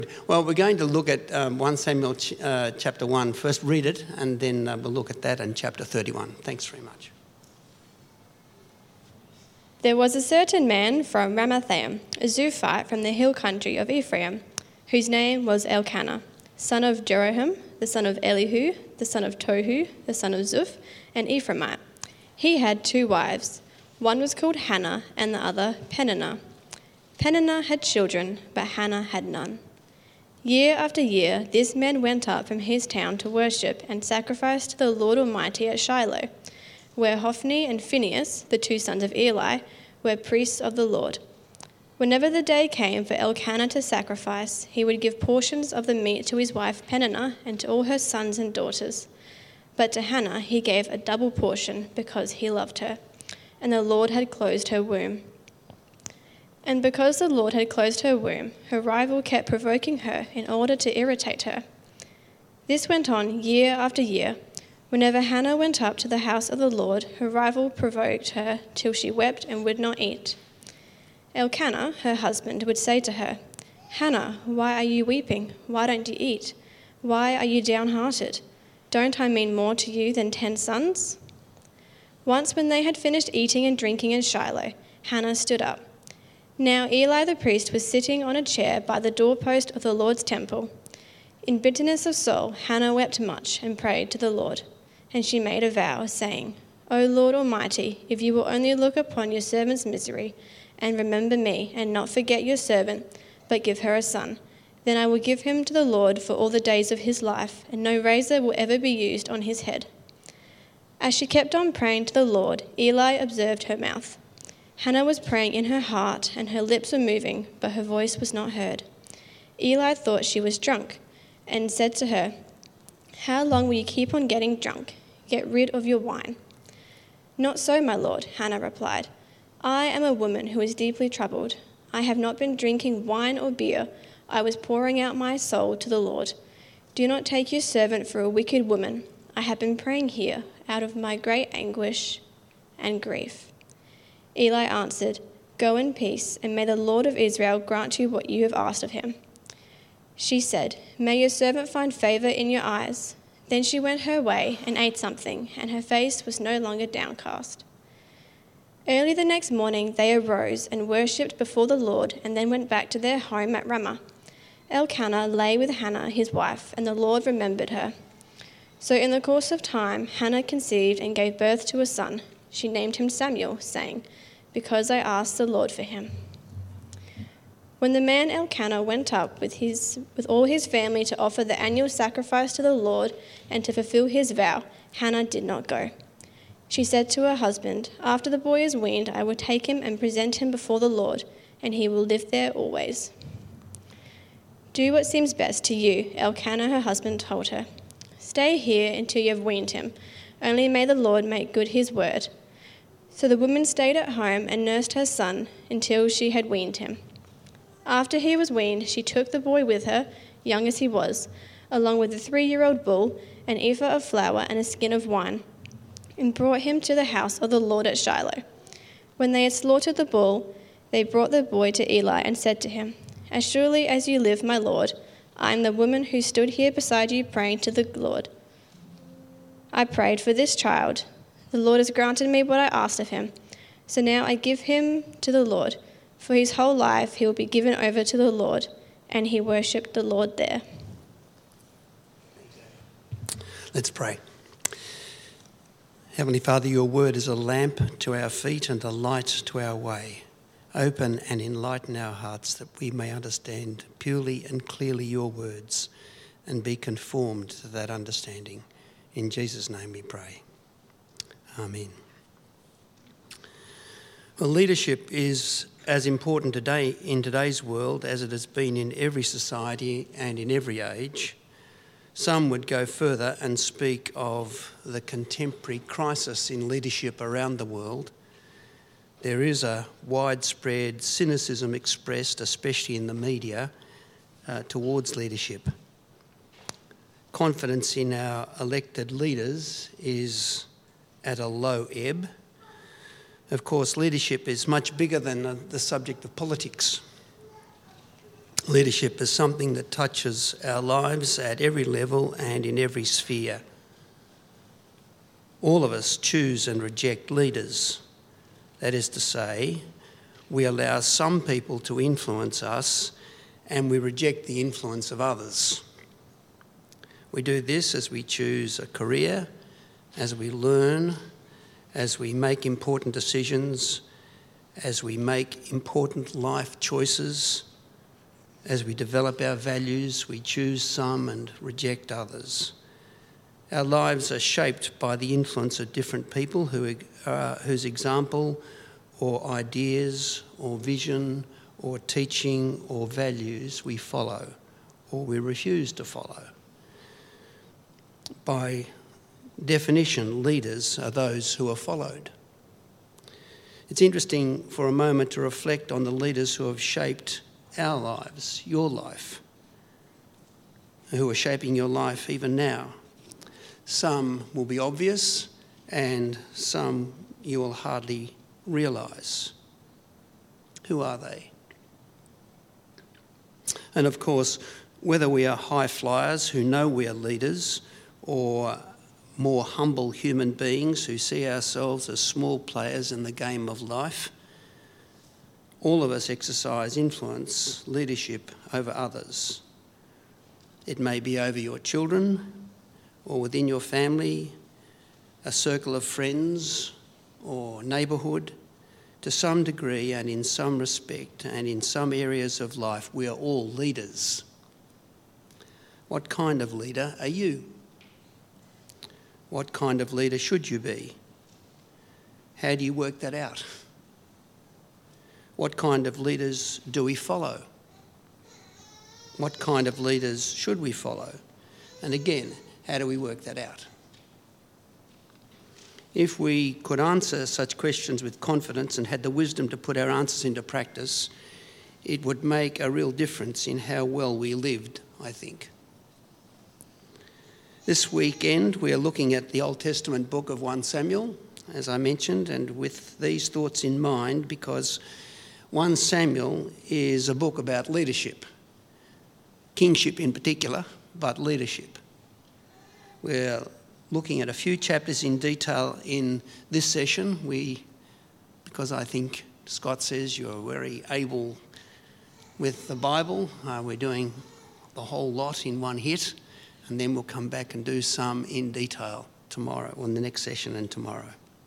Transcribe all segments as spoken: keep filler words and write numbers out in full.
Well, we're going to look at um, First Samuel ch- uh, chapter one. First read it, and then uh, we'll look at that and chapter thirty-one. Thanks very much. There was a certain man from Ramathaim, a Zuphite from the hill country of Ephraim, whose name was Elkanah, son of Jeroham, the son of Elihu, the son of Tohu, the son of Zuph, an Ephraimite. He had two wives. One was called Hannah, and the other Peninnah. Peninnah had children, but Hannah had none. Year after year, this man went up from his town to worship and sacrifice to the Lord Almighty at Shiloh, where Hophni and Phinehas, the two sons of Eli, were priests of the Lord. Whenever the day came for Elkanah to sacrifice, he would give portions of the meat to his wife Peninnah and to all her sons and daughters. But to Hannah he gave a double portion because he loved her, and the Lord had closed her womb. And because the Lord had closed her womb, her rival kept provoking her in order to irritate her. This went on year after year. Whenever Hannah went up to the house of the Lord, her rival provoked her till she wept and would not eat. Elkanah, her husband, would say to her, "Hannah, why are you weeping? Why don't you eat? Why are you downhearted? Don't I mean more to you than ten sons?" Once when they had finished eating and drinking in Shiloh, Hannah stood up. Now Eli the priest was sitting on a chair by the doorpost of the Lord's temple. In bitterness of soul, Hannah wept much and prayed to the Lord. And she made a vow, saying, "O Lord Almighty, if you will only look upon your servant's misery and remember me, and not forget your servant, but give her a son, then I will give him to the Lord for all the days of his life, and no razor will ever be used on his head." As she kept on praying to the Lord, Eli observed her mouth. Hannah was praying in her heart, and her lips were moving, but her voice was not heard. Eli thought she was drunk, and said to her, "How long will you keep on getting drunk? Get rid of your wine." "Not so, my lord," Hannah replied. "I am a woman who is deeply troubled. I have not been drinking wine or beer. I was pouring out my soul to the Lord. Do not take your servant for a wicked woman. I have been praying here out of my great anguish and grief." Eli answered, "Go in peace, and may the Lord of Israel grant you what you have asked of him." She said, "May your servant find favor in your eyes." Then she went her way and ate something, and her face was no longer downcast. Early the next morning they arose and worshipped before the Lord, and then went back to their home at Ramah. Elkanah lay with Hannah his wife, and the Lord remembered her. So in the course of time Hannah conceived and gave birth to a son. She named him Samuel, saying, "Because I asked the Lord for him." When the man Elkanah went up with his with all his family to offer the annual sacrifice to the Lord and to fulfill his vow, Hannah did not go. She said to her husband, "After the boy is weaned, I will take him and present him before the Lord, and he will live there always." "Do what seems best to you," Elkanah, her husband, told her. "Stay here until you have weaned him. Only may the Lord make good his word." So the woman stayed at home and nursed her son until she had weaned him. After he was weaned, she took the boy with her, young as he was, along with a three-year-old bull, an ephah of flour, and a skin of wine, and brought him to the house of the Lord at Shiloh. When they had slaughtered the bull, they brought the boy to Eli and said to him, "As surely as you live, my lord, I am the woman who stood here beside you praying to the Lord. I prayed for this child. The Lord has granted me what I asked of him. So now I give him to the Lord. For his whole life he will be given over to the Lord." And he worshipped the Lord there. Let's pray. Heavenly Father, your word is a lamp to our feet and a light to our way. Open and enlighten our hearts that we may understand purely and clearly your words and be conformed to that understanding. In Jesus' name we pray. Amen. Well, leadership is as important today in today's world as it has been in every society and in every age. Some would go further and speak of the contemporary crisis in leadership around the world. There is a widespread cynicism expressed, especially in the media, uh, towards leadership. Confidence in our elected leaders is at a low ebb. Of course, leadership is much bigger than the subject of politics. Leadership is something that touches our lives at every level and in every sphere. All of us choose and reject leaders. That is to say, we allow some people to influence us and we reject the influence of others. We do this as we choose a career, as we learn, as we make important decisions, as we make important life choices. As we develop our values, we choose some and reject others. Our lives are shaped by the influence of different people who, uh, whose example or ideas or vision or teaching or values we follow or we refuse to follow. By definition, leaders are those who are followed. It's interesting for a moment to reflect on the leaders who have shaped our lives, your life, who are shaping your life even now. Some will be obvious and some you will hardly realise. Who are they? And of course, whether we are high flyers who know we are leaders or more humble human beings who see ourselves as small players in the game of life, all of us exercise influence, leadership over others. It may be over your children or within your family, a circle of friends or neighbourhood. To some degree and in some respect and in some areas of life, we are all leaders. What kind of leader are you? What kind of leader should you be? How do you work that out? What kind of leaders do we follow? What kind of leaders should we follow? And again, how do we work that out? If we could answer such questions with confidence and had the wisdom to put our answers into practice, it would make a real difference in how well we lived, I think. This weekend we are looking at the Old Testament book of First Samuel, as I mentioned, and with these thoughts in mind, because First Samuel is a book about leadership, kingship in particular, but leadership. We're looking at a few chapters in detail in this session. We, because I think Scott says you're very able with the Bible, uh, we're doing the whole lot in one hit, and then we'll come back and do some in detail tomorrow, or in the next session and tomorrow.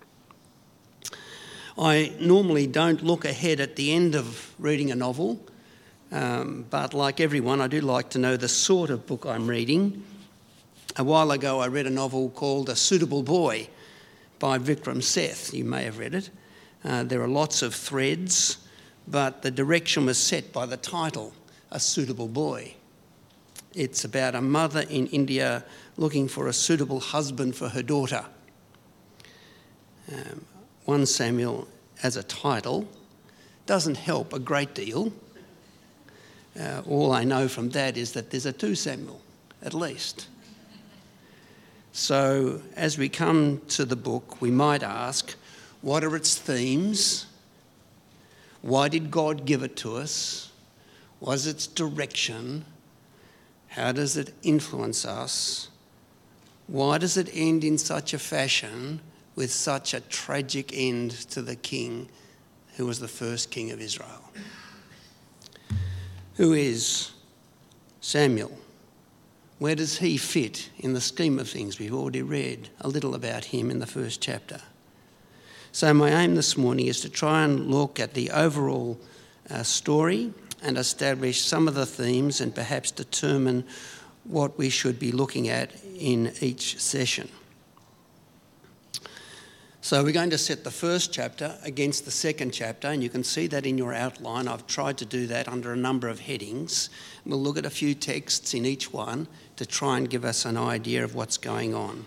I normally don't look ahead at the end of reading a novel, um, but like everyone, I do like to know the sort of book I'm reading. A while ago, I read a novel called A Suitable Boy by Vikram Seth. You may have read it. Uh, there are lots of threads, but the direction was set by the title, A Suitable Boy. It's about a mother in India looking for a suitable husband for her daughter. Um, First Samuel as a title doesn't help a great deal. Uh, all I know from that is that there's a Second Samuel, at least. So as we come to the book, we might ask, what are its themes? Why did God give it to us? What is its direction? How does it influence us? Why does it end in such a fashion with such a tragic end to the king who was the first king of Israel? Who is Samuel? Where does he fit in the scheme of things? We've already read a little about him in the first chapter. So my aim this morning is to try and look at the overall uh, story and establish some of the themes and perhaps determine what we should be looking at in each session. So we're going to set the first chapter against the second chapter, and you can see that in your outline. I've tried to do that under a number of headings. We'll look at a few texts in each one to try and give us an idea of what's going on.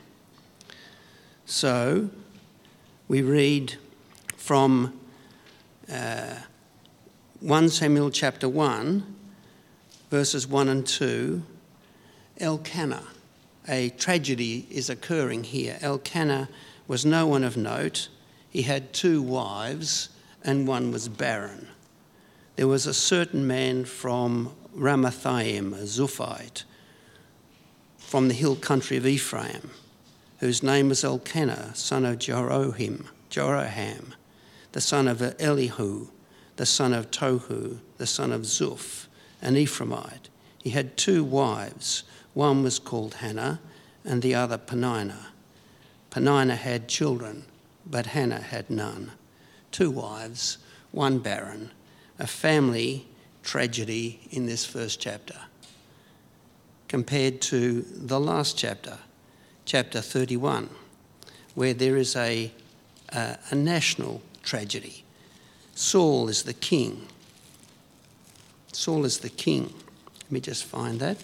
So we read from uh, First Samuel chapter one, verses one and two. Elkanah, a tragedy is occurring here. Elkanah was no one of note. He had two wives and one was barren. There was a certain man from Ramathaim, a Zuphite, from the hill country of Ephraim, whose name was Elkanah, son of Jeroham, Jeroham, the son of Elihu, the son of Tohu, the son of Zuph, an Ephraimite. He had two wives. One was called Hannah and the other Peninnah. Peninnah had children, but Hannah had none. Two wives, one barren, a family tragedy in this first chapter, compared to the last chapter, chapter thirty-one, where there is a, a, a national tragedy. Saul is the king. Saul is the king. Let me just find that.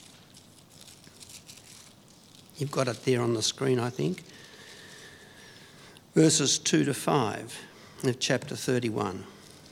You've got it there on the screen, I think. Verses two to five of chapter thirty-one.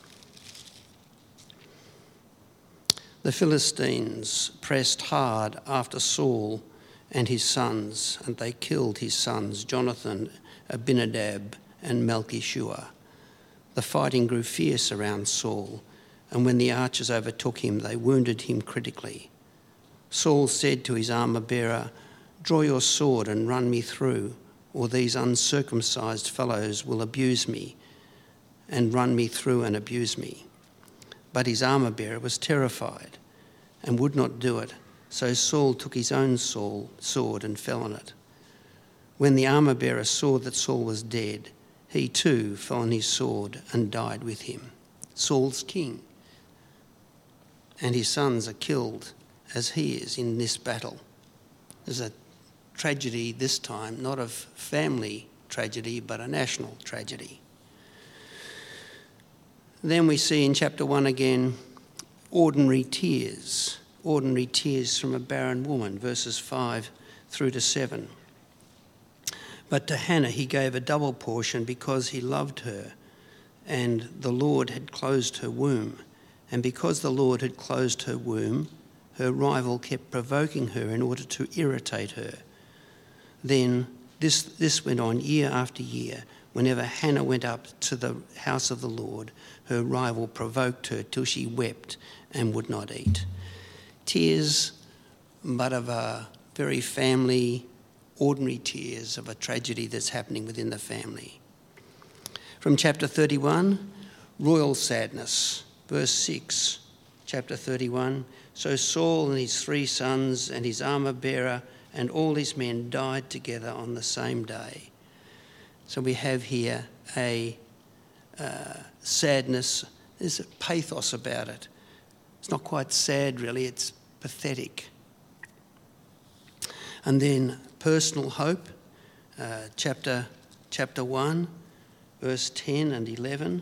The Philistines pressed hard after Saul and his sons, and they killed his sons, Jonathan, Abinadab, and Malchishua. The fighting grew fierce around Saul, and when the archers overtook him, they wounded him critically. Saul said to his armour-bearer, "Draw your sword and run me through, or these uncircumcised fellows will abuse me and run me through and abuse me." But his armour-bearer was terrified and would not do it, so Saul took his own sword and fell on it. When the armour-bearer saw that Saul was dead, he too fell on his sword and died with him. Saul's king, and his sons are killed as he is in this battle. There's a tragedy this time, not of family tragedy, but a national tragedy. Then we see in chapter one again, ordinary tears, ordinary tears from a barren woman, verses five through to seven. But to Hannah he gave a double portion because he loved her, and the Lord had closed her womb. And because the Lord had closed her womb, her rival kept provoking her in order to irritate her. Then this, this went on year after year. Whenever Hannah went up to the house of the Lord, her rival provoked her till she wept and would not eat. Tears, but of a very family, ordinary tears of a tragedy that's happening within the family. From chapter thirty-one, royal sadness. Verse six, chapter thirty-one. So Saul and his three sons and his armour-bearer and all his men died together on the same day. So we have here a uh, sadness. There's a pathos about it. It's not quite sad, really. It's pathetic. And then personal hope, uh, chapter chapter one, verse ten and eleven.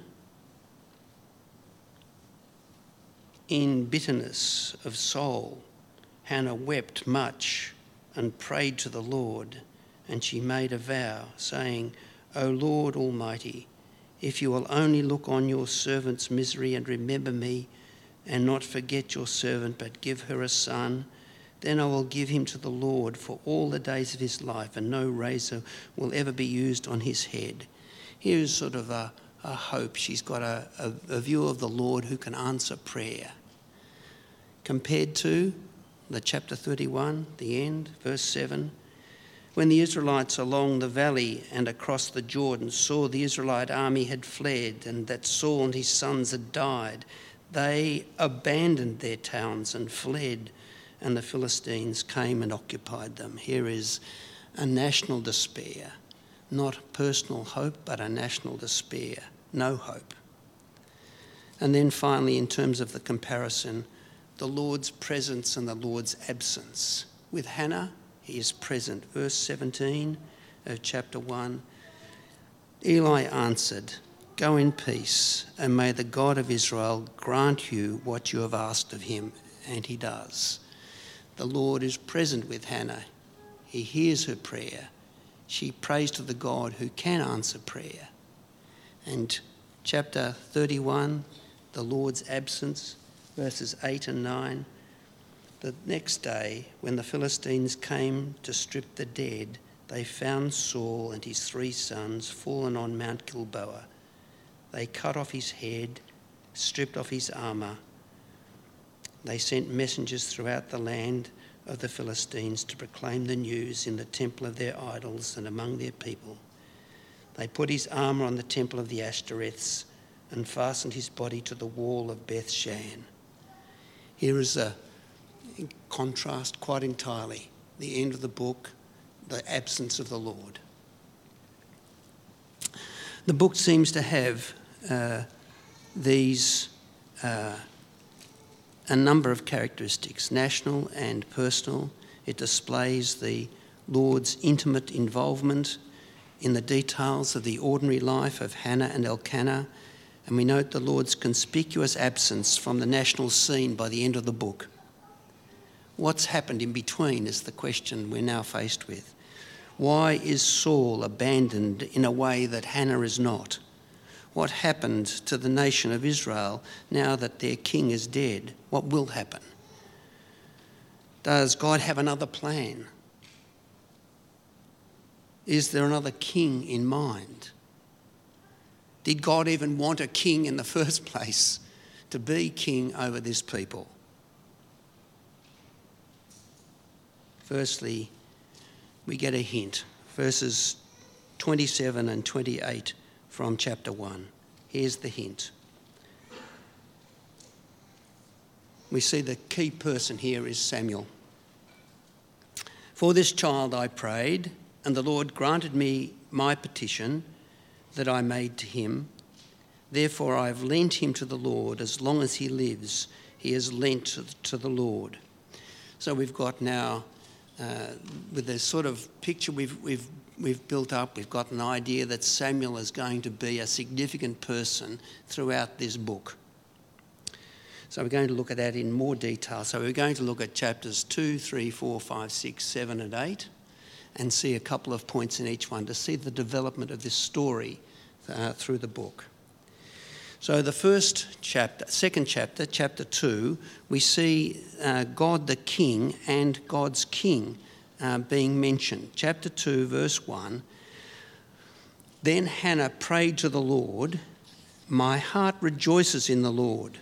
In bitterness of soul, Hannah wept much and prayed to the Lord, and she made a vow, saying, "O Lord Almighty, if you will only look on your servant's misery and remember me, and not forget your servant, but give her a son, then I will give him to the Lord for all the days of his life, and no razor will ever be used on his head." Here's sort of a, a hope. She's got a, a, a view of the Lord who can answer prayer. Compared to the chapter thirty-one, the end, verse seven. When the Israelites along the valley and across the Jordan saw the Israelite army had fled and that Saul and his sons had died, they abandoned their towns and fled, and the Philistines came and occupied them. Here is a national despair, not personal hope, but a national despair, no hope. And then finally, in terms of the comparison, the Lord's presence and the Lord's absence. With Hannah, he is present. Verse seventeen of chapter one, Eli answered, "Go in peace, and may the God of Israel grant you what you have asked of him." And he does. The Lord is present with Hannah. He hears her prayer. She prays to the God who can answer prayer. And chapter thirty-one, the Lord's absence, verses eight and nine. The next day, when the Philistines came to strip the dead, they found Saul and his three sons fallen on Mount Gilboa. They cut off his head, stripped off his armour. They sent messengers throughout the land of the Philistines to proclaim the news in the temple of their idols and among their people. They put his armour on the temple of the Ashtoreths and fastened his body to the wall of Beth Shan. Here is a contrast quite entirely. The end of the book, the absence of the Lord. The book seems to have uh, these uh, a number of characteristics, national and personal. It displays the Lord's intimate involvement in the details of the ordinary life of Hannah and Elkanah, and we note the Lord's conspicuous absence from the national scene by the end of the book. What's happened in between is the question we're now faced with. Why is Saul abandoned in a way that Hannah is not? What happened to the nation of Israel now that their king is dead? What will happen? Does God have another plan? Is there another king in mind? Did God even want a king in the first place to be king over this people? Firstly, we get a hint. Verses twenty-seven and twenty-eight from chapter one. Here's the hint. We see the key person here is Samuel. For this child I prayed, and the Lord granted me my petition that I made to him. Therefore I have lent him to the Lord. As long as he lives, he is lent to the Lord. So we've got now, uh, with the sort of picture we've, we've, we've built up, we've got an idea that Samuel is going to be a significant person throughout this book. So we're going to look at that in more detail. So we're going to look at chapters two, three, four, five, six, seven and eight and see a couple of points in each one to see the development of this story uh, through the book. So the first chapter, second chapter, chapter two, we see uh, God the King and God's King uh, being mentioned. Chapter two, verse one, then Hannah prayed to the Lord, my heart rejoices in the Lord.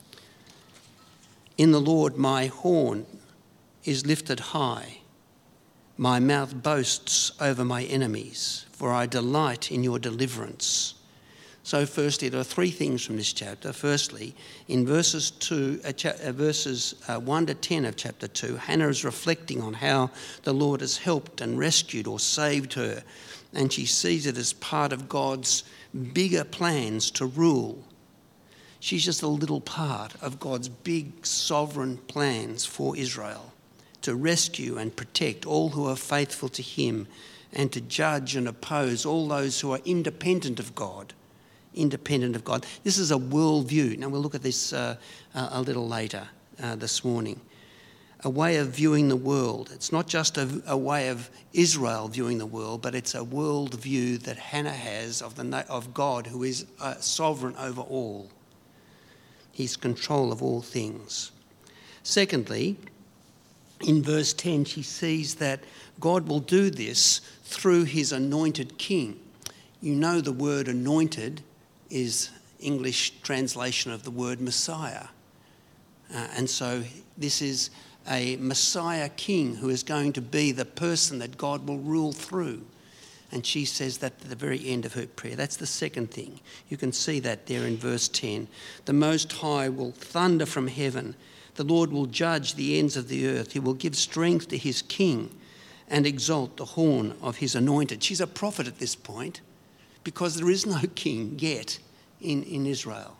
In the Lord my horn is lifted high. My mouth boasts over my enemies, for I delight in your deliverance. So firstly, there are three things from this chapter. Firstly, in verses two, uh, cha- uh, verses uh, one to ten of chapter two, Hannah is reflecting on how the Lord has helped and rescued or saved her, and she sees it as part of God's bigger plans to rule. She's just a little part of God's big sovereign plans for Israel to rescue and protect all who are faithful to him and to judge and oppose all those who are independent of God. Independent of God. This is a worldview. Now we'll look at this uh, a little later uh, this morning. A way of viewing the world. It's not just a, a way of Israel viewing the world, but it's a world view that Hannah has of, the, of God who is uh, sovereign over all. He's control of all things. Secondly, in verse ten, she sees that God will do this through his anointed king. You know the word anointed is English translation of the word Messiah. Uh, and so this is a Messiah king who is going to be the person that God will rule through. And she says that at the very end of her prayer. That's the second thing. You can see that there in verse ten. The Most High will thunder from heaven. The Lord will judge the ends of the earth. He will give strength to his king and exalt the horn of his anointed. She's a prophet at this point because there is no king yet in, in Israel.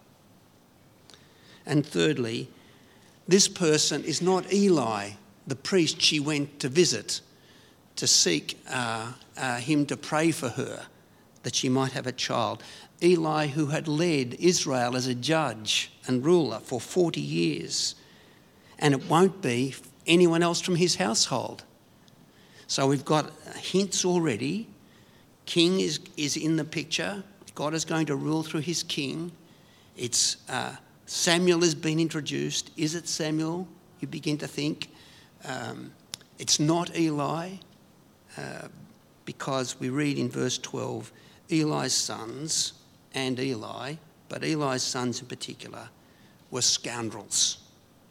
And thirdly, this person is not Eli, the priest she went to visit to seek uh, uh, him to pray for her, that she might have a child. Eli, who had led Israel as a judge and ruler for forty years. And it won't be anyone else from his household. So we've got hints already. King is, is in the picture. God is going to rule through his king. It's uh, Samuel has been introduced. Is it Samuel? You begin to think. Um, it's not Eli. Uh, because we read in verse twelve, Eli's sons and Eli, but Eli's sons in particular, were scoundrels.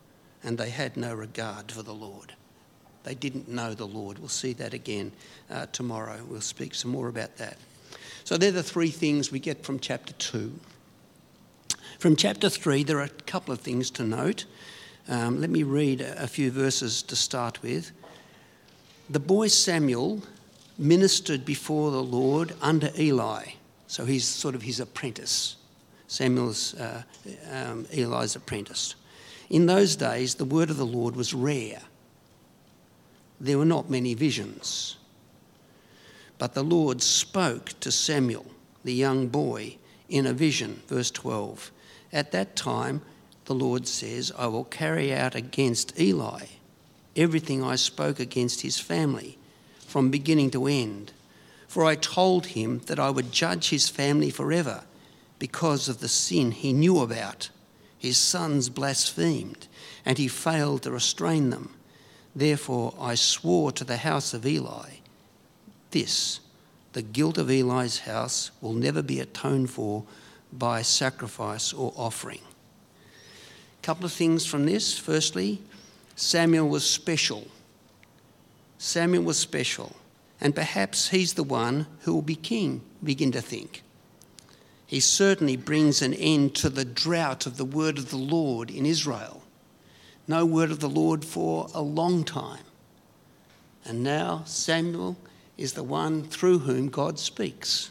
and they had no regard for the Lord. They didn't know the Lord. We'll see that again uh, tomorrow. We'll speak some more about that. So they're the three things we get from chapter two. From chapter three, there are a couple of things to note. Um, let me read a few verses to start with. The boy Samuel ministered before the Lord under Eli. So he's sort of his apprentice. Samuel's uh, um, Eli's apprentice. In those days, the word of the Lord was rare. There were not many visions. But the Lord spoke to Samuel, the young boy, in a vision. Verse twelve. At that time, the Lord says, I will carry out against Eli everything I spoke against his family, from beginning to end. For I told him that I would judge his family forever because of the sin he knew about. His sons blasphemed, and he failed to restrain them. Therefore I swore to the house of Eli, this, the guilt of Eli's house will never be atoned for by sacrifice or offering. A couple of things from this. Firstly, Samuel was special. Samuel was special, and perhaps he's the one who will be king, begin to think. He certainly brings an end to the drought of the word of the Lord in Israel. No word of the Lord for a long time. And now Samuel is the one through whom God speaks.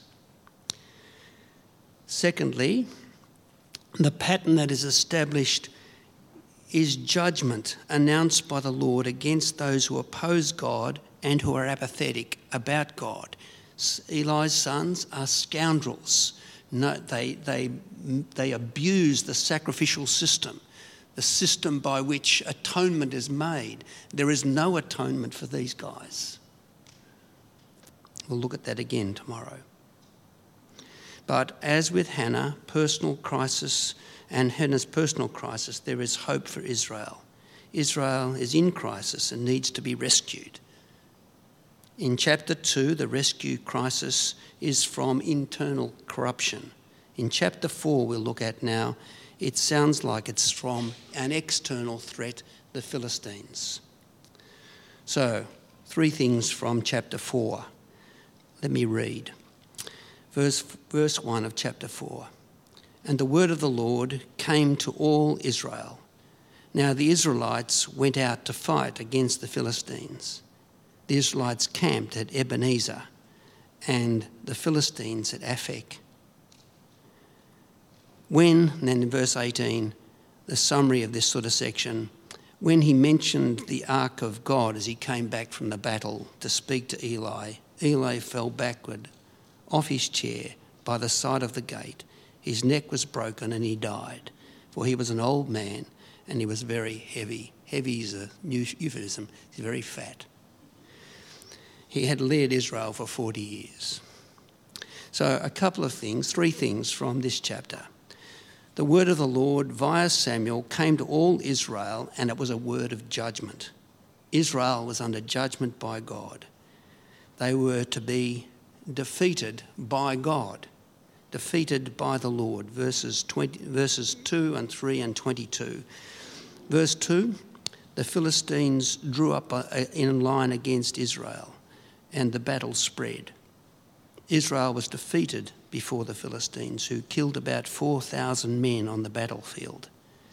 Secondly, the pattern that is established is judgment announced by the Lord against those who oppose God and who are apathetic about God. Eli's sons are scoundrels. No, they, they, they abuse the sacrificial system, the system by which atonement is made. There is no atonement for these guys. We'll look at that again tomorrow. But as with Hannah, personal crisis and Hannah's personal crisis, there is hope for Israel. Israel is in crisis and needs to be rescued. In chapter two, the rescue crisis is from internal corruption. In chapter four, we'll look at now, it sounds like it's from an external threat, the Philistines. So, three things from chapter four. Let me read. Verse, verse one of chapter four. And the word of the Lord came to all Israel. Now the Israelites went out to fight against the Philistines. The Israelites camped at Ebenezer and the Philistines at Aphek. When, and then in verse eighteen, the summary of this sort of section, when he mentioned the ark of God as he came back from the battle to speak to Eli, Eli fell backward off his chair by the side of the gate. His neck was broken and he died, for he was an old man and he was very heavy. Heavy is a new euphemism. He's very fat. He had led Israel for forty years. So a couple of things, three things from this chapter. The word of the Lord via Samuel came to all Israel, and it was a word of judgment. Israel was under judgment by God. They were to be defeated by God, defeated by the Lord. Verses twenty, verses two and three and twenty-two. Verse two, the Philistines drew up in line against Israel, and the battle spread. Israel was defeated before the Philistines, who killed about four thousand men on the battlefield.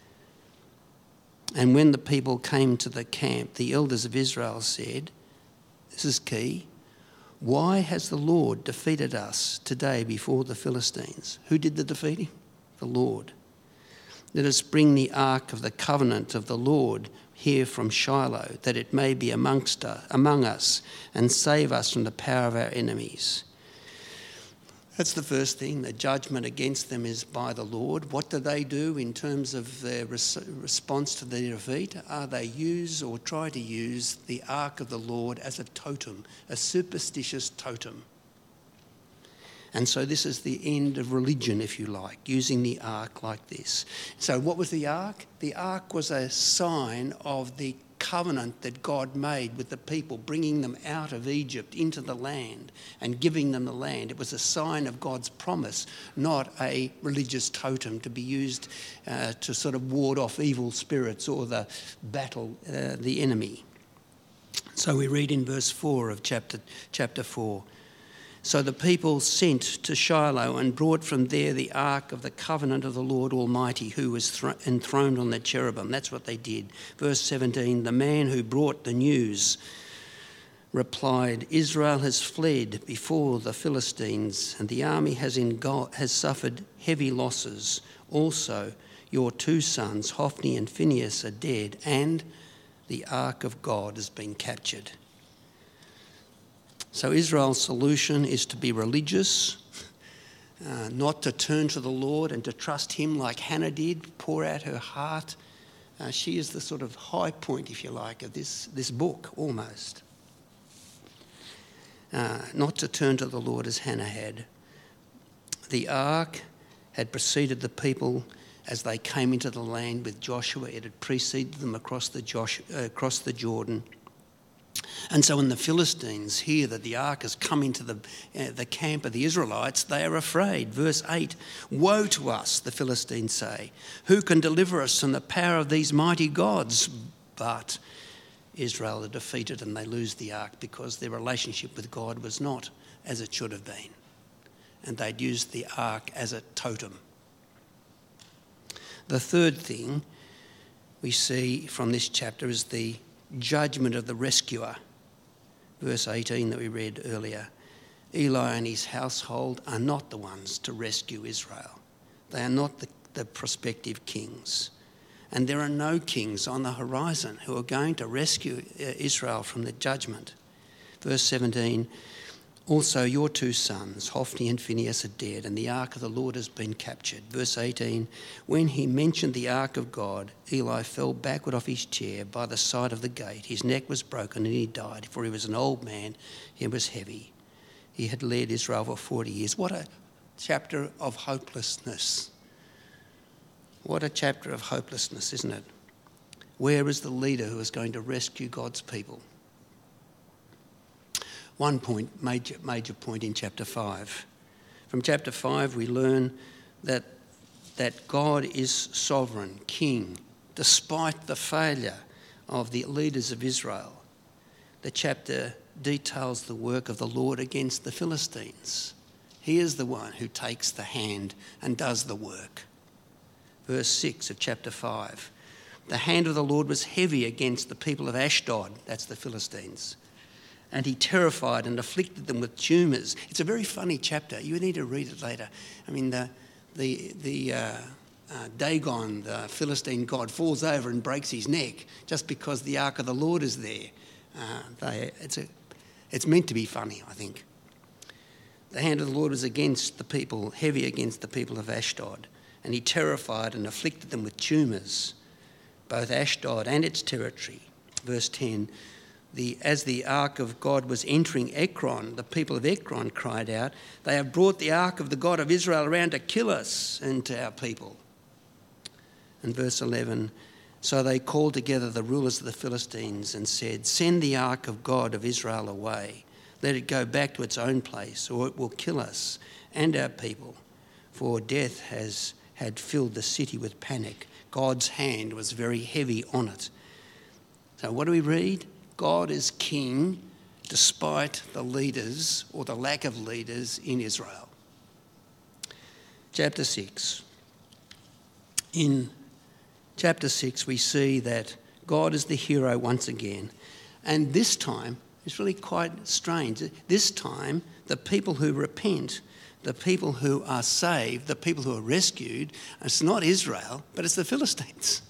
And when the people came to the camp, the elders of Israel said, this is key, why has the Lord defeated us today before the Philistines? Who did the defeating? The Lord. Let us bring the ark of the covenant of the Lord here from Shiloh, that it may be amongst us, among us and save us from the power of our enemies. That's the first thing. The judgment against them is by the Lord. What do they do in terms of their res- response to their defeat? Are they use or try to use the ark of the Lord as a totem, a superstitious totem? And so this is the end of religion, if you like, using the ark like this. So what was the ark? The ark was a sign of the covenant that God made with the people, bringing them out of Egypt into the land and giving them the land. It was a sign of God's promise, not a religious totem to be used uh, to sort of ward off evil spirits or the battle uh, the enemy. So we read in verse four of chapter chapter four. So the people sent to Shiloh and brought from there the ark of the covenant of the Lord Almighty, who was thro- enthroned on the cherubim. That's what they did. Verse seventeen, the man who brought the news replied, Israel has fled before the Philistines, and the army has, engul- has suffered heavy losses. Also, your two sons, Hophni and Phinehas, are dead, and the ark of God has been captured. So Israel's solution is to be religious, uh, not to turn to the Lord and to trust him like Hannah did, pour out her heart. Uh, she is the sort of high point, if you like, of this, this book, almost. Uh, not to turn to the Lord as Hannah had. The ark had preceded the people as they came into the land with Joshua. It had preceded them across the, Josh, uh, across the Jordan. And so when the Philistines hear that the ark has come into the, uh, the camp of the Israelites, they are afraid. Verse eight, woe to us, the Philistines say. Who can deliver us from the power of these mighty gods? But Israel are defeated and they lose the ark because their relationship with God was not as it should have been. And they'd used the ark as a totem. The third thing we see from this chapter is the judgment of the rescuer. Verse eighteen that we read earlier. Eli and his household are not the ones to rescue Israel. They are not the, the prospective kings. And there are no kings on the horizon who are going to rescue Israel from the judgment. Verse seventeen, also your two sons, Hophni and Phinehas, are dead, and the ark of the Lord has been captured. Verse eighteen, when he mentioned the ark of God, Eli fell backward off his chair by the side of the gate. His neck was broken and he died, for he was an old man, he was heavy. He had led Israel for forty years. What a chapter of hopelessness. What a chapter of hopelessness, isn't it? Where is the leader who is going to rescue God's people? One point, major, major point in chapter five. From chapter five we learn that, that God is sovereign, king, despite the failure of the leaders of Israel. The chapter details the work of the Lord against the Philistines. He is the one who takes the hand and does the work. Verse six of chapter five. The hand of the Lord was heavy against the people of Ashdod, that's the Philistines, and he terrified and afflicted them with tumours. It's a very funny chapter. You need to read it later. I mean, the the the uh, uh, Dagon, the Philistine god, falls over and breaks his neck just because the ark of the Lord is there. Uh, they, it's a, it's meant to be funny, I think. The hand of the Lord was against the people, heavy against the people of Ashdod, and he terrified and afflicted them with tumours, both Ashdod and its territory. Verse ten. The, as the ark of God was entering Ekron, the people of Ekron cried out, they have brought the ark of the God of Israel around to kill us and to our people. And verse eleven, so they called together the rulers of the Philistines and said, send the ark of God of Israel away. Let it go back to its own place, or it will kill us and our people. For death has had filled the city with panic. God's hand was very heavy on it. So what do we read? God is king despite the leaders or the lack of leaders in Israel. Chapter six. In chapter six we see that God is the hero once again. And this time, it's really quite strange. This time, the people who repent, the people who are saved, the people who are rescued, it's not Israel, but it's the Philistines.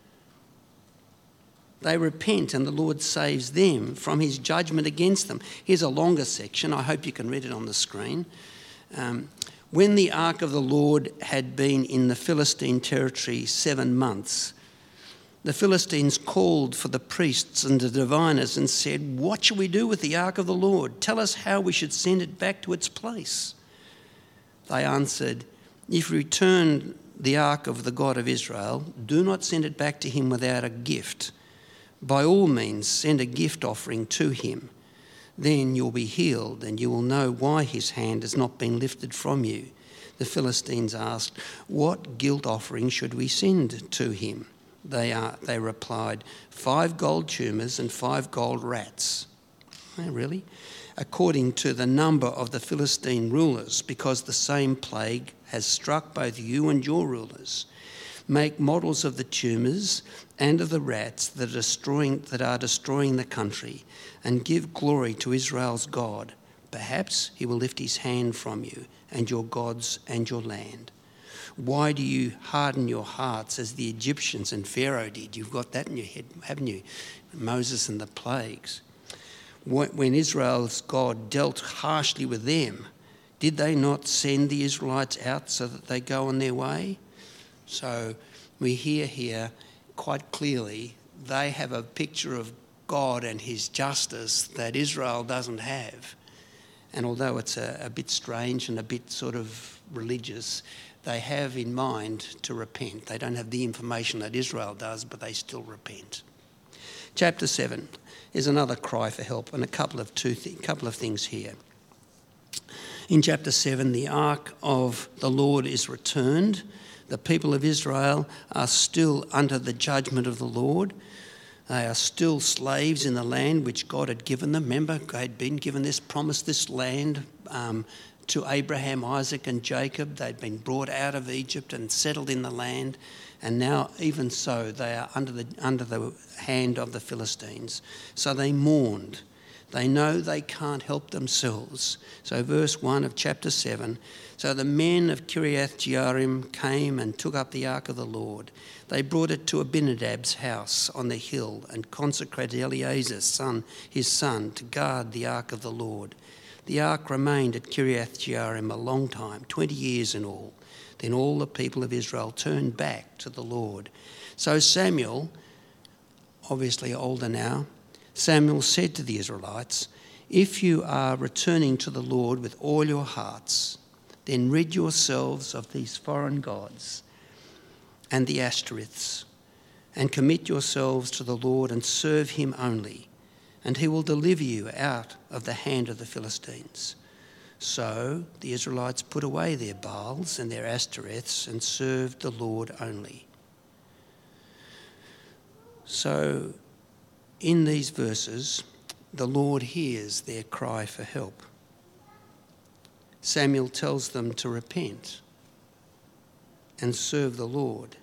They repent and the Lord saves them from his judgment against them. Here's a longer section. I hope you can read it on the screen. Um, when the ark of the Lord had been in the Philistine territory seven months, the Philistines called for the priests and the diviners and said, what shall we do with the ark of the Lord? Tell us how we should send it back to its place. They answered, if we return the ark of the God of Israel, do not send it back to him without a gift. By all means, send a gift offering to him. Then you'll be healed, and you will know why his hand has not been lifted from you." The Philistines asked, "What guilt offering should we send to him?" They, are, they replied, "Five gold tumors and five gold rats." Oh, really? "According to the number of the Philistine rulers, because the same plague has struck both you and your rulers. Make models of the tumors and of the rats that are destroying, that are destroying the country, and give glory to Israel's God. Perhaps he will lift his hand from you and your gods and your land. Why do you harden your hearts as the Egyptians and Pharaoh did?" You've got that in your head, haven't you? Moses and the plagues. When Israel's God dealt harshly with them, did they not send the Israelites out so that they go on their way? So we hear here quite clearly they have a picture of God and his justice that Israel doesn't have. And although it's a, a bit strange and a bit sort of religious, they have in mind to repent. They don't have the information that Israel does, but they still repent. Chapter seven is another cry for help, and a couple of two th- couple of things here. In chapter seven, the ark of the Lord is returned. The people of Israel are still under the judgment of the Lord. They are still slaves in the land which God had given them. Remember, they had been given this promise, this land um, to Abraham, Isaac and Jacob. They'd been brought out of Egypt and settled in the land. And now, even so, they are under the, under the hand of the Philistines. So they mourned. They know they can't help themselves. So verse one of chapter seven, "So the men of Kiriath Jearim came and took up the ark of the Lord. They brought it to Abinadab's house on the hill and consecrated Eleazar's son, his son, to guard the ark of the Lord. The ark remained at Kiriath Jearim a long time, twenty years in all. Then all the people of Israel turned back to the Lord. So Samuel, obviously older now, Samuel said to the Israelites, 'If you are returning to the Lord with all your hearts, then rid yourselves of these foreign gods and the Ashtoreths, and commit yourselves to the Lord and serve him only, and he will deliver you out of the hand of the Philistines.' So the Israelites put away their Baals and their Ashtoreths and served the Lord only." So in these verses, the Lord hears their cry for help. Samuel tells them to repent and serve the Lord.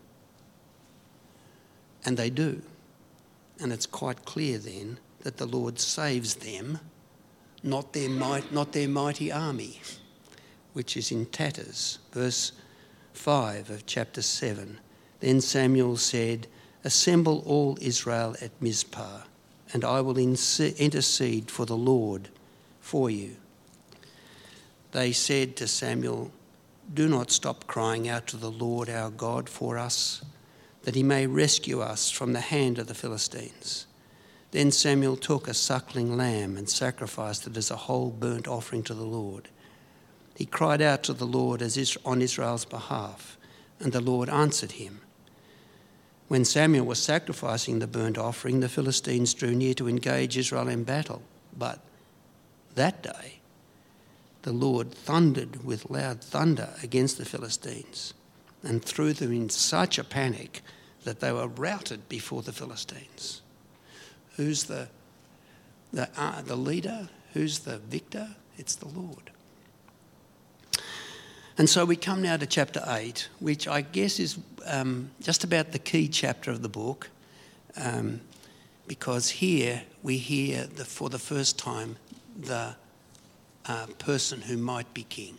And they do. And it's quite clear then that the Lord saves them, not their might, not their mighty army, which is in tatters. Verse five of chapter seven. "Then Samuel said, 'Assemble all Israel at Mizpah, and I will intercede for the Lord for you.' They said to Samuel, 'Do not stop crying out to the Lord our God for us, that he may rescue us from the hand of the Philistines.' Then Samuel took a suckling lamb and sacrificed it as a whole burnt offering to the Lord. He cried out to the Lord as on Israel's behalf, and the Lord answered him. When Samuel was sacrificing the burnt offering, the Philistines drew near to engage Israel in battle. But that day, the Lord thundered with loud thunder against the Philistines and threw them in such a panic that they were routed before the Philistines." Who's the the, uh, the leader? Who's the victor? It's the Lord. And so we come now to chapter eight, which I guess is um, just about the key chapter of the book, um, because here we hear the, for the first time the uh, person who might be king.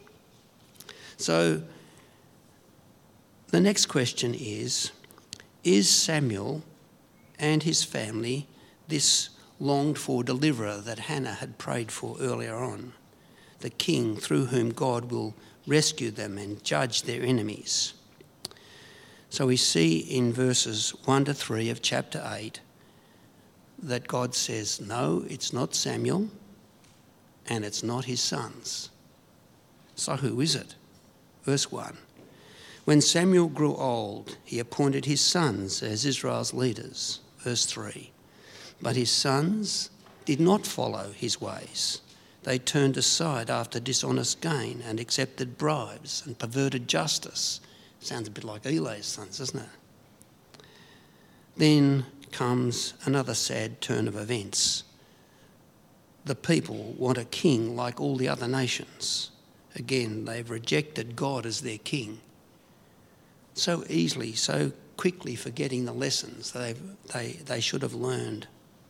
So the next question is, is Samuel and his family this longed-for deliverer that Hannah had prayed for earlier on, the king through whom God will rescue them and judge their enemies? So we see in verses one to three of chapter eight that God says, no, it's not Samuel and it's not his sons. So who is it? Verse one. "When Samuel grew old, he appointed his sons as Israel's leaders. verse three. But his sons did not follow his ways. They turned aside after dishonest gain and accepted bribes and perverted justice. Sounds a bit like Eli's sons, doesn't it? Then comes another sad turn of events. The people want a king like all the other nations. Again, they've rejected God as their king. So easily, so quickly forgetting the lessons they they they should have learned.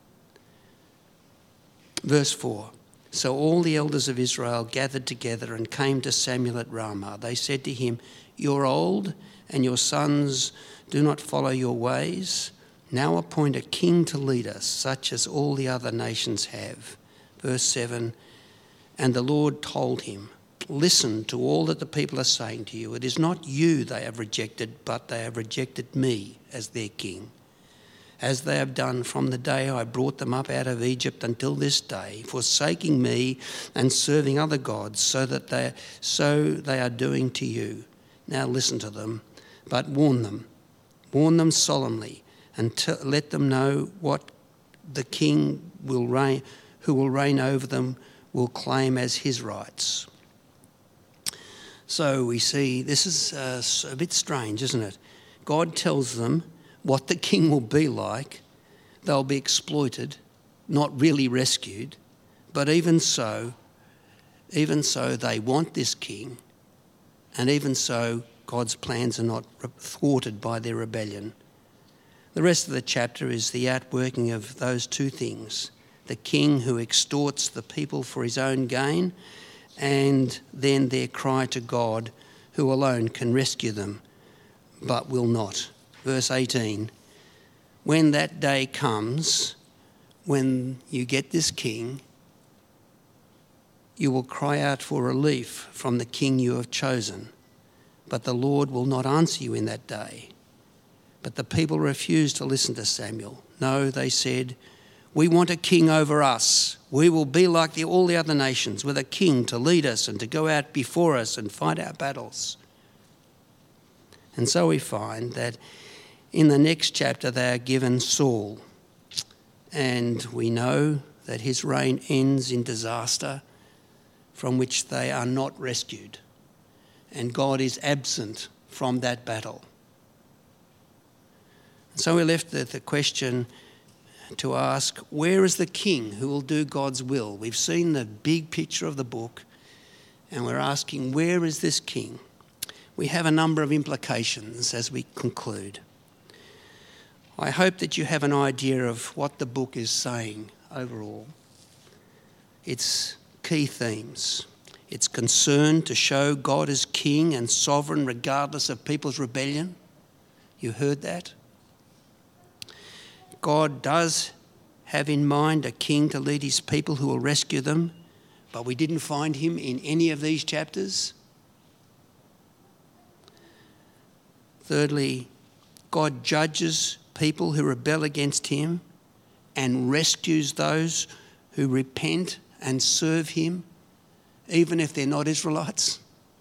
Verse four. So all the elders of Israel gathered together and came to Samuel at Ramah. They said to him, "You're old, and your sons do not follow your ways. Now appoint a king to lead us, such as all the other nations have." Verse seven. And the Lord told him, "Listen to all that the people are saying to you. It is not you they have rejected, but they have rejected me as their king, as they have done from the day I brought them up out of Egypt until this day, forsaking me and serving other gods, so that they so they are doing to you. Now listen to them, but warn them, warn them solemnly, and t- let them know what the king will reign, who will reign over them, will claim as his rights." So we see this is uh, a bit strange, isn't it? God tells them what the king will be like. They'll be exploited, not really rescued. But even so, even so, they want this king. And even so, God's plans are not thwarted by their rebellion. The rest of the chapter is the outworking of those two things. The king who extorts the people for his own gain, and then their cry to God, who alone can rescue them, but will not. Verse eighteen, when that day comes, when you get this king, you will cry out for relief from the king you have chosen, but the Lord will not answer you in that day. But the people refused to listen to Samuel. No, they said, "We want a king over us. We will be like the, all the other nations, with a king to lead us and to go out before us and fight our battles." And so we find that in the next chapter they are given Saul. And we know that his reign ends in disaster from which they are not rescued. And God is absent from that battle. So we're left with the question to ask, where is the king who will do God's will? We've seen the big picture of the book, and we're asking, where is this king? We have a number of implications as we conclude. I hope that you have an idea of what the book is saying overall. Its key themes. Its concern to show God as king and sovereign regardless of people's rebellion. You heard that? God does have in mind a king to lead his people who will rescue them, but we didn't find him in any of these chapters. Thirdly, God judges people who rebel against him and rescues those who repent and serve him, even if they're not Israelites.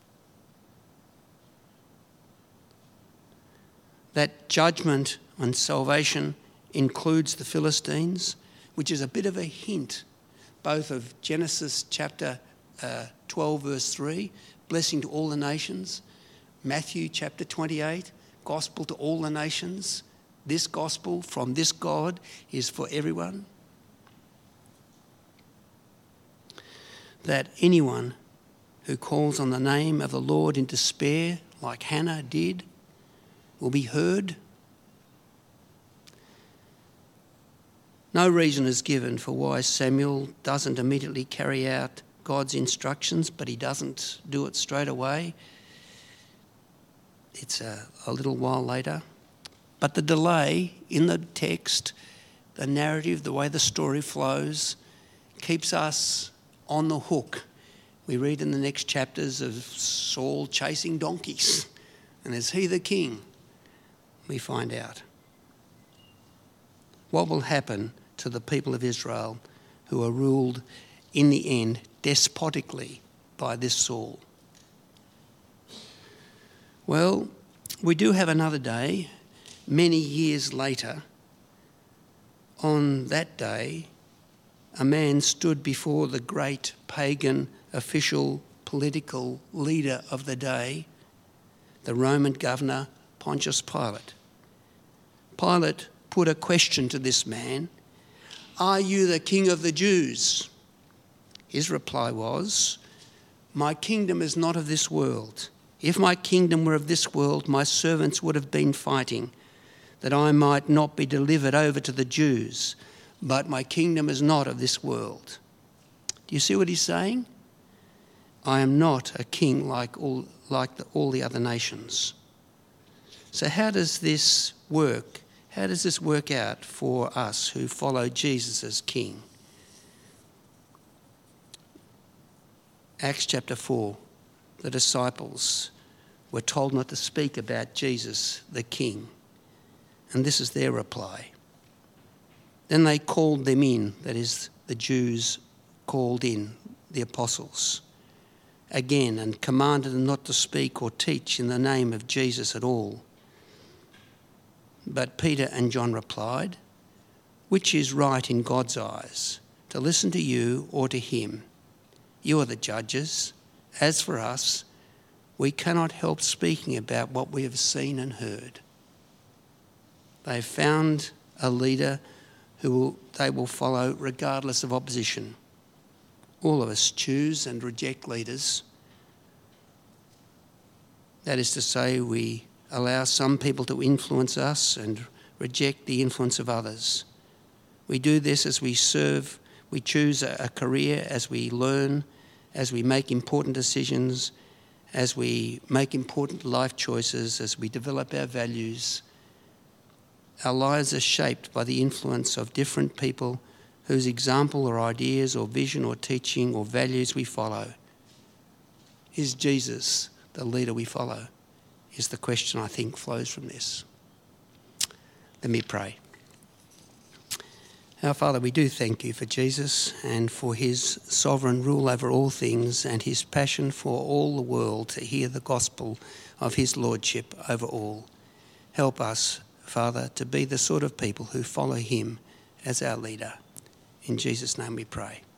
That judgment on salvation includes the Philistines, which is a bit of a hint both of Genesis chapter uh, twelve verse three, blessing to all the nations, Matthew chapter twenty-eight, gospel to all the nations. This gospel from this God is for everyone. That anyone who calls on the name of the Lord in despair, like Hannah did, will be heard. No reason is given for why Samuel doesn't immediately carry out God's instructions, but he doesn't do it straight away. It's a, a little while later. But the delay in the text, the narrative, the way the story flows, keeps us on the hook. We read in the next chapters of Saul chasing donkeys. And is he the king? We find out. What will happen to the people of Israel who are ruled in the end despotically by this Saul? Well, we do have another day, many years later, On that day, a man stood before the great pagan official political leader of the day, the Roman governor Pontius Pilate. Pilate put a question to this man: "Are you the king of the Jews?" His reply was, "My kingdom is not of this world. If my kingdom were of this world, my servants would have been fighting, that I might not be delivered over to the Jews. But my kingdom is not of this world." Do you see what he's saying? I am not a king like all, like the, all the other nations. So how does this work? How does this work out for us who follow Jesus as King? Acts chapter four, the disciples were told not to speak about Jesus, the King. And this is their reply. Then they called them in, that is, the Jews called in the apostles, again, and commanded them not to speak or teach in the name of Jesus at all. But Peter and John replied, "Which is right in God's eyes, to listen to you or to him? You are the judges. As for us, we cannot help speaking about what we have seen and heard." They have found a leader who will, they will follow regardless of opposition. All of us choose and reject leaders. That is to say, we allow some people to influence us and reject the influence of others. We do this as we serve, we choose a, a career, as we learn, as we make important decisions, as we make important life choices, as we develop our values. Our lives are shaped by the influence of different people whose example or ideas or vision or teaching or values we follow. Is Jesus the leader we follow? Is the question I think flows from this. Let me pray. Our Father, we do thank you for Jesus and for his sovereign rule over all things and his passion for all the world to hear the gospel of his lordship over all. Help us, Father, to be the sort of people who follow him as our leader. In Jesus' name we pray.